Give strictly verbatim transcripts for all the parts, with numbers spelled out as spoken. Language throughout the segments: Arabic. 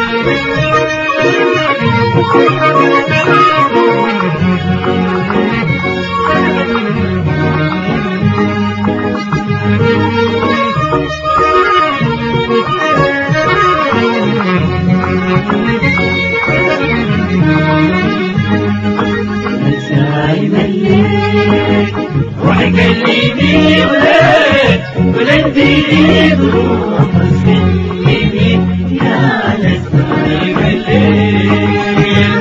روحي كلميني ولاد ولاد ديري بروح سلمي يا نسايم الليل.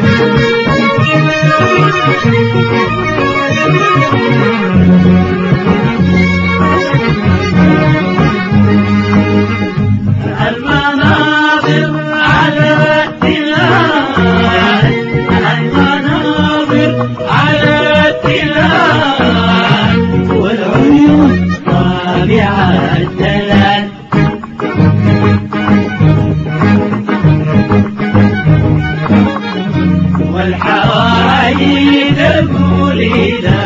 المناظر على التلال، المناظر على التلال، والعيون طابعة الدلال. والحوايد الوليدة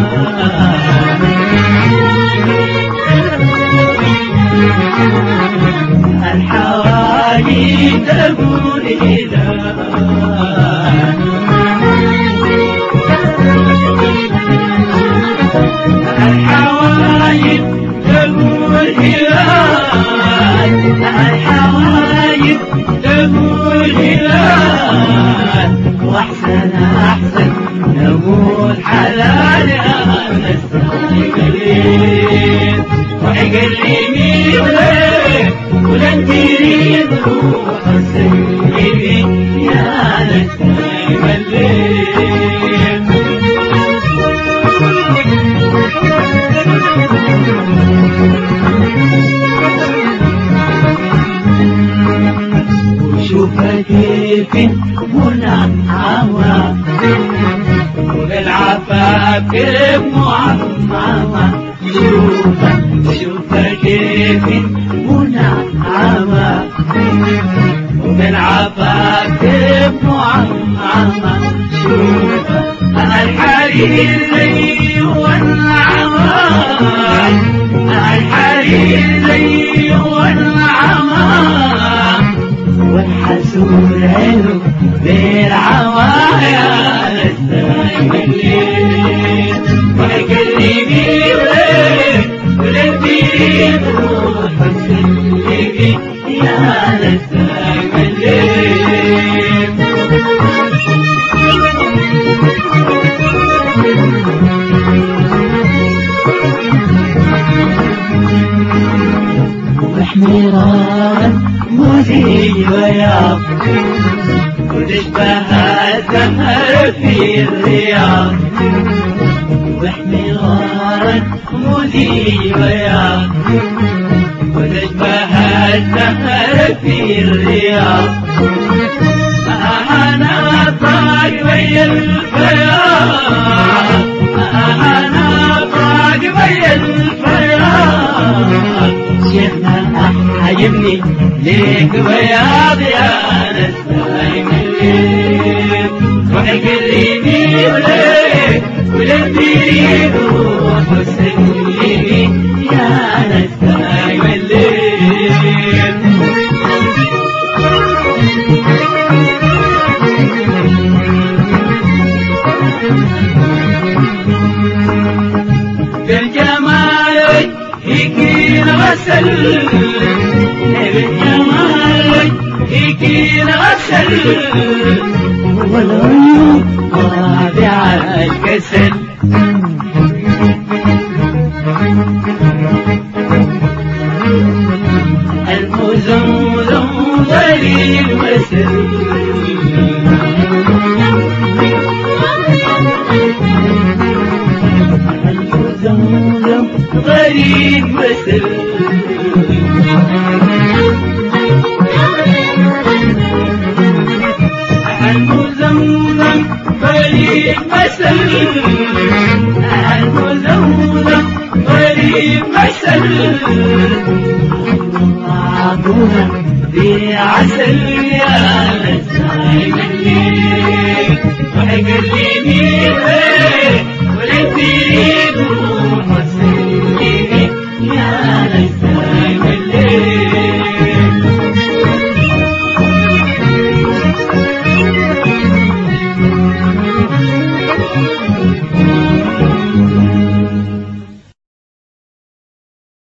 الحوايد الوليدة الحوايد تقول هلال، الحوايد تقول هلال، واحسن احسن نقول حلال يا نسايم الليل. روحي كلميني ولاد ولاد ديري بروح سلمي يا نسايم الليل. وشوفها كيف منعمة وبالعفاف كيف معممة. شوفها شوفها كيف منعمة وبالعفاف كيف معممة. شوفها الحرير زي والعمى، الحرير زي والعمى، والحسود عينه بالعمى يا نسايم الليل. روحي كلميني ولاد ولاد ديري بروح سلمي يا نسايم الليل. وحميران مذيع وياض وتشبه الزهر في الرياض. وحميران مذيع وياض وتشبه الزهر في الرياض. أنا طاق ويا الفياض، أنا طاق ويا الفياض. شيخنا عجبني ليك بياض يا نسايم الليل. روحي كلميني ولاد ولاد ديري بروح سلمي يا نسايم الليل. بالجمال هيكي نغسل، بالجمال هيكي نغسل، والعيون طابعة الكسل. المزمزم ضرير مسل، المزمزم ضرير مسل، المزمزم ضرير مسل، المزمزم ضرير مسل. عطوها بعسل يا نسايم الليل. روحي كلميني ولاد ديري بروح سلمي يا نسايم الليل. العين